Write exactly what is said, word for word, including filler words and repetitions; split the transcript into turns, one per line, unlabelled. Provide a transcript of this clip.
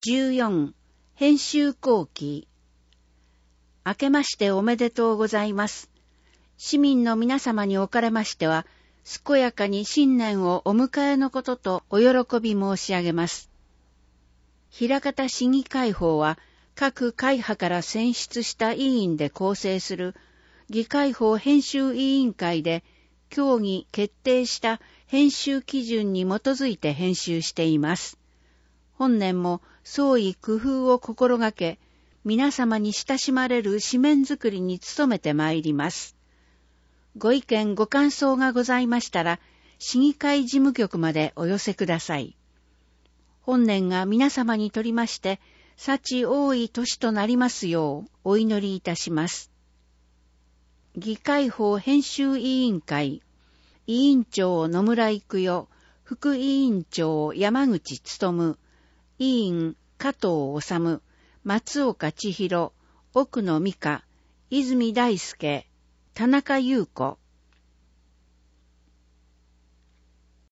じゅうよん編集後期。明けましておめでとうございます。市民の皆様におかれましては、健やかに新年をお迎えのこととお喜び申し上げます。枚方市議会法は、各会派から選出した委員で構成する議会法編集委員会で協議決定した編集基準に基づいて編集しています。本年も創意工夫を心がけ、皆様に親しまれる紙面作りに努めてまいります。ご意見ご感想がございましたら、市議会事務局までお寄せください。本年が皆様にとりまして、幸多い年となりますようお祈りいたします。議会法編集委員会、委員長野村育代、副委員長山口努、委員加藤治、松岡千尋、奥野美香、泉大輔、田中優子。